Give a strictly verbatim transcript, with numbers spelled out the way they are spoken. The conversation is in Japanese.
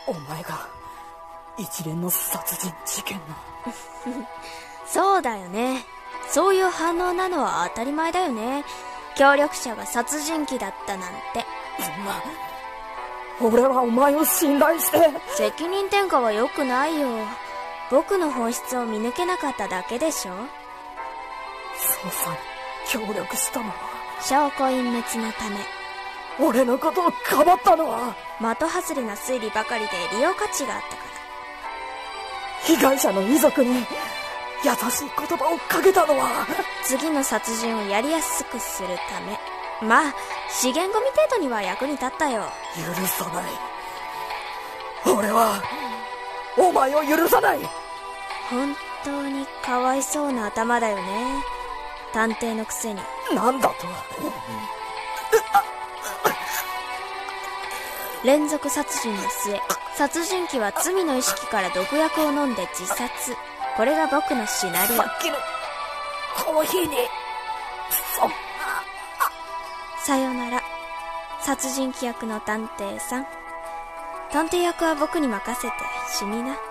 お前が一連の殺人事件のそうだよね。そういう反応なのは当たり前だよね。協力者が殺人鬼だったなんて。 そんな、俺はお前を信頼して。 責任転嫁は良くないよ。僕の本質を見抜けなかっただけでしょ。 捜査に協力したのは証拠隠滅のため。 俺のことをかばったのは的外れな推理ばかりで利用価値があったから。 被害者の遺族に優しい言葉をかけたのは次の殺人をやりやすくするため。まあ資源ゴミ程度には役に立ったよ。 許さない。俺はお前を許さない。 本当にかわいそうな頭だよね。探偵のくせに。 なんだと。 連続殺人の末、殺人鬼は罪の意識から毒薬を飲んで自殺。これが僕のシナリオ。 さっきのコーヒーにそんな。 さよなら、殺人鬼役の探偵さん。探偵役は僕に任せて死にな。